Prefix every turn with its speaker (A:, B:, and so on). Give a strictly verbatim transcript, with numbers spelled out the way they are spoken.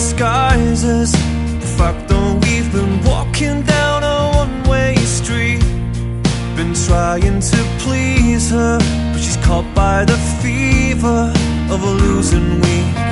A: disguises the fact that we've been walking down a one-way street. Been trying to please her, but she's caught by the fever of a losing week.